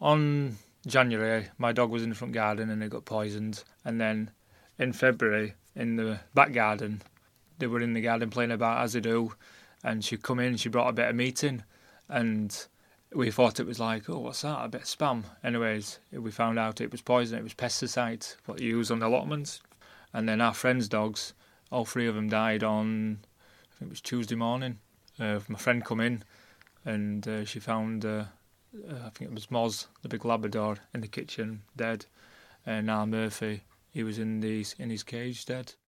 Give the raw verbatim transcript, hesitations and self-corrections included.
on January, my dog was in the front garden and it got poisoned. And then in February, in the back garden, they were in the garden playing about as they do. And she come in, she brought a bit of meat in. And we thought it was like, oh, what's that? A bit of spam. Anyways, we found out it was poison. It was pesticide, what you use on the allotments. And then our friends' dogs, all three of them died on, I think it was Tuesday morning. Uh, my friend come in and uh, she found, uh, uh, I think it was Moz, the big Labrador, in the kitchen, dead. And now Murphy, he was in, the, in his cage, dead.